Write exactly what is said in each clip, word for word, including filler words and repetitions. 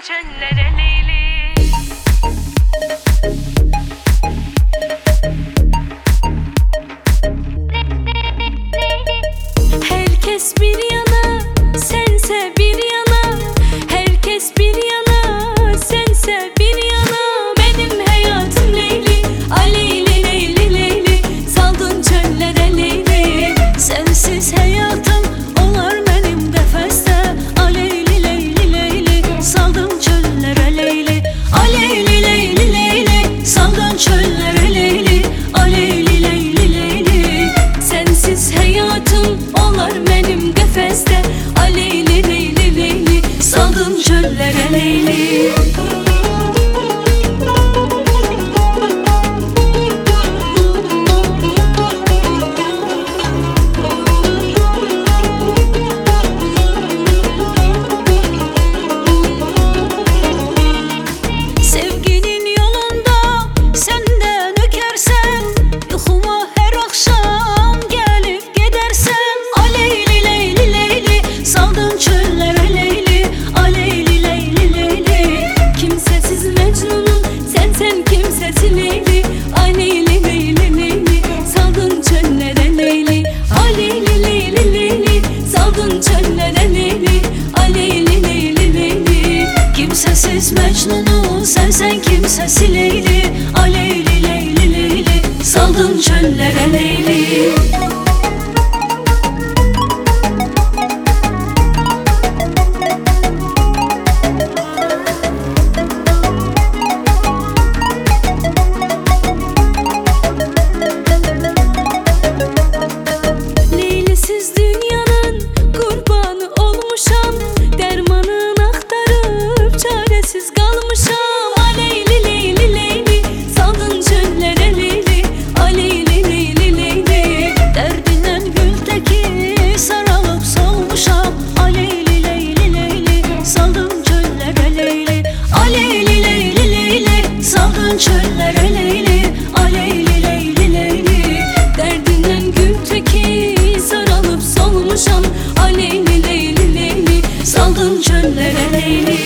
çöllere Leyli. Herkes bir yana, sense bir yana. Herkes bir yana, sense bir yana. Benim hayatım Leyli, a Leyli, Leyli, Leyli. Saldın çöllere Leyli. Sensiz hayatım olar benim defeste. A Leyli, Leyli, Leyli. Saldın çöllere Leyli. A Leyli, Leyli, Leyli. Saldın çöllere Leyli. A Leyli, Leyli, Leyli. Sensiz hayatım olar benim defeste. A Leyli, Leyli, Leyli. Saldın çöllere Leyli. Sevginin yolunda senden ökersen, yuxuma her akşam gelip gidersen. A Leyli, Leyli, Leyli. Saldın çöllere Leyli. A Leyli, Leyli, Leyli. Kimsesiz Mecnun'um, sen sen kimsesiz Leyli. A Leyli, Leyli, Leyli. Saldın çöllere Leyli. A Leyli, Leyli, Leyli. Saldın çöllere Leyli. A Leyli, Leyli, Leyli. Kimsesiz Mecnun'um, sen sen kimsesiz Leyli. A Leyli, Leyli, Leyli. Saldın çöllere Leyli. Leylisiz dünyanın kurbanı olmuşam. Dermanını aktarıp çaresiz kalmışam. A Leyli, Leyli, Leyli. Saldın çöllere Leyli. A Leyli, Leyli, Leyli. Derdinden güldeki saralıp solmuşam. A Leyli, Leyli, Leyli. Saldın çöllere Leyli. A Leyli, Leyli, Leyli. Saldın çöllere Leyli. A Leyli, Leyli, Leyli. Derdinden güldeki saralıp solmuşam. A Leyli, Leyli, Leyli. Saldın çöllere Leyli.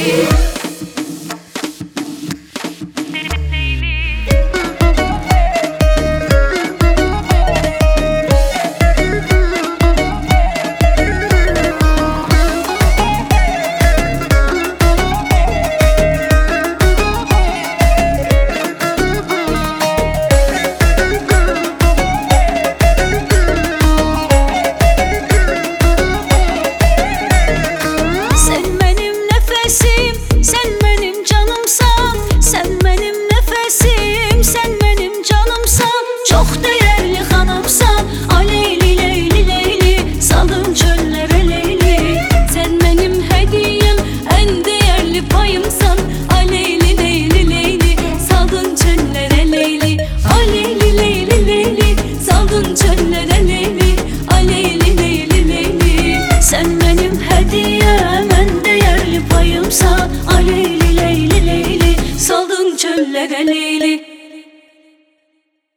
Sen benim nefesim, sen benim canımsan. Sen benim nefesim, sen benim canımsan. Çok değerli